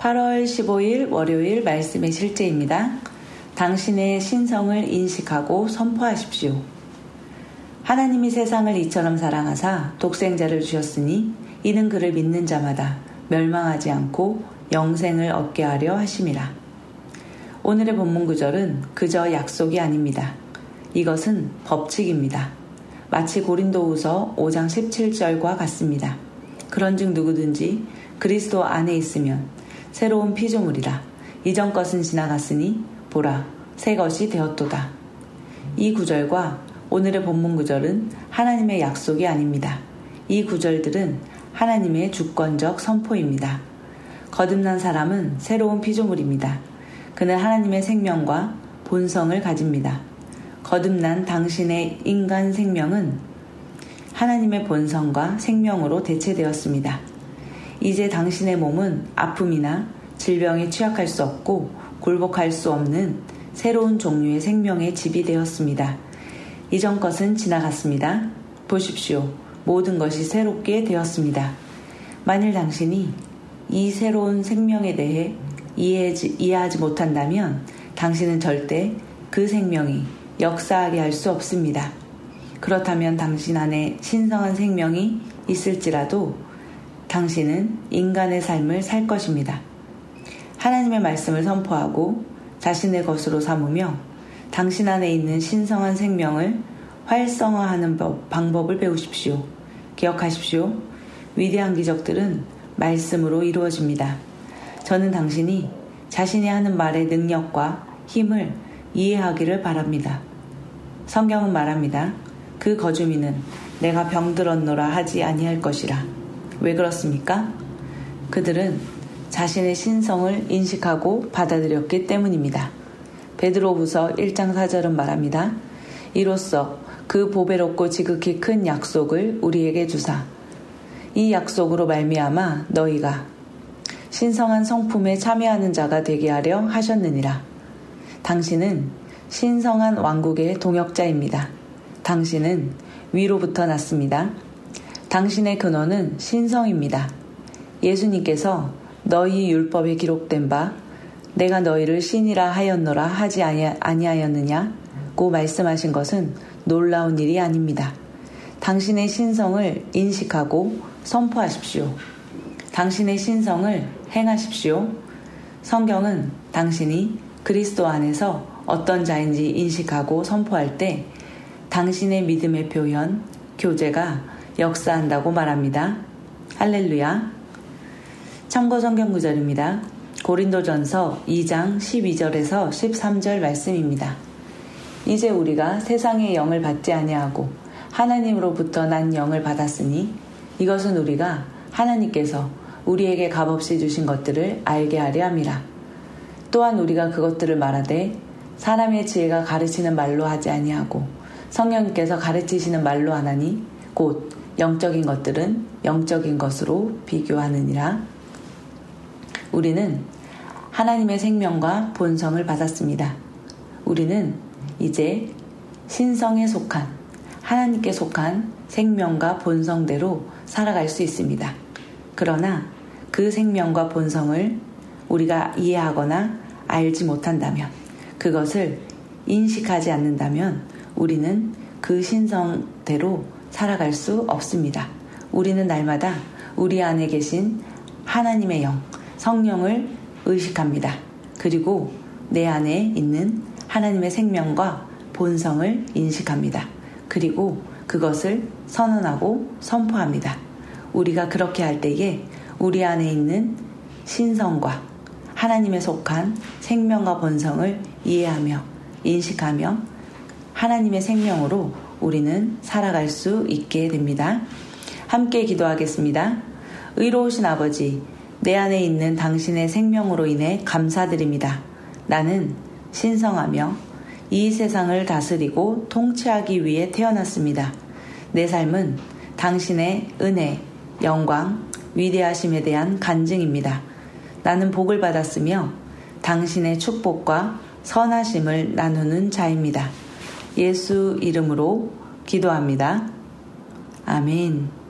8월 15일 월요일 말씀의 실제입니다. 당신의 신성을 인식하고 선포하십시오. 하나님이 세상을 이처럼 사랑하사 독생자를 주셨으니 이는 그를 믿는 자마다 멸망하지 않고 영생을 얻게 하려 하심이라. 오늘의 본문 구절은 그저 약속이 아닙니다. 이것은 법칙입니다. 마치 고린도후서 5장 17절과 같습니다. 그런즉 누구든지 그리스도 안에 있으면 새로운 피조물이라. 이전 것은 지나갔으니 보라 새 것이 되었도다. 이 구절과 오늘의 본문 구절은 하나님의 약속이 아닙니다. 이 구절들은 하나님의 주권적 선포입니다. 거듭난 사람은 새로운 피조물입니다. 그는 하나님의 생명과 본성을 가집니다. 거듭난 당신의 인간 생명은 하나님의 본성과 생명으로 대체되었습니다. 이제 당신의 몸은 아픔이나 질병에 취약할 수 없고 굴복할 수 없는 새로운 종류의 생명의 집이 되었습니다. 이전 것은 지나갔습니다. 보십시오. 모든 것이 새롭게 되었습니다. 만일 당신이 이 새로운 생명에 대해 이해하지 못한다면 당신은 절대 그 생명이 역사하게 할 수 없습니다. 그렇다면 당신 안에 신성한 생명이 있을지라도 당신은 인간의 삶을 살 것입니다. 하나님의 말씀을 선포하고 자신의 것으로 삼으며 당신 안에 있는 신성한 생명을 활성화하는 방법을 배우십시오. 기억하십시오. 위대한 기적들은 말씀으로 이루어집니다. 저는 당신이 자신이 하는 말의 능력과 힘을 이해하기를 바랍니다. 성경은 말합니다. 그 거주민은 내가 병들었노라 하지 아니할 것이라. 왜 그렇습니까? 그들은 자신의 신성을 인식하고 받아들였기 때문입니다. 베드로후서 1장 4절은 말합니다. 이로써 그 보배롭고 지극히 큰 약속을 우리에게 주사 이 약속으로 말미암아 너희가 신성한 성품에 참여하는 자가 되게 하려 하셨느니라. 당신은 신성한 왕국의 동역자입니다. 당신은 위로부터 났습니다. 당신의 근원은 신성입니다. 예수님께서 너희 율법에 기록된 바 내가 너희를 신이라 하였노라 하지 아니하였느냐고 말씀하신 것은 놀라운 일이 아닙니다. 당신의 신성을 인식하고 선포하십시오. 당신의 신성을 행하십시오. 성경은 당신이 그리스도 안에서 어떤 자인지 인식하고 선포할 때 당신의 믿음의 표현, 교제가 역사한다고 말합니다. 할렐루야. 참고 성경 구절입니다. 고린도전서 2장 12절에서 13절 말씀입니다. 이제 우리가 세상의 영을 받지 아니하고 하나님으로부터 난 영을 받았으니 이것은 우리가 하나님께서 우리에게 값없이 주신 것들을 알게 하려 함이라. 또한 우리가 그것들을 말하되 사람의 지혜가 가르치는 말로 하지 아니하고 성령님께서 가르치시는 말로 하나니 곧 영적인 것들은 영적인 것으로 비교하느니라. 우리는 하나님의 생명과 본성을 받았습니다. 우리는 이제 신성에 속한 하나님께 속한 생명과 본성대로 살아갈 수 있습니다. 그러나 그 생명과 본성을 우리가 이해하거나 알지 못한다면, 그것을 인식하지 않는다면 우리는 그 신성대로 살아갈 수 없습니다. 우리는 날마다 우리 안에 계신 하나님의 영, 성령을 의식합니다. 그리고 내 안에 있는 하나님의 생명과 본성을 인식합니다. 그리고 그것을 선언하고 선포합니다. 우리가 그렇게 할 때에 우리 안에 있는 신성과 하나님에 속한 생명과 본성을 이해하며 인식하며 하나님의 생명으로 우리는 살아갈 수 있게 됩니다. 함께 기도하겠습니다. 의로우신 아버지, 내 안에 있는 당신의 생명으로 인해 감사드립니다. 나는 신성하며 이 세상을 다스리고 통치하기 위해 태어났습니다. 내 삶은 당신의 은혜, 영광, 위대하심에 대한 간증입니다. 나는 복을 받았으며 당신의 축복과 선하심을 나누는 자입니다. 예수 이름으로 기도합니다. 아멘.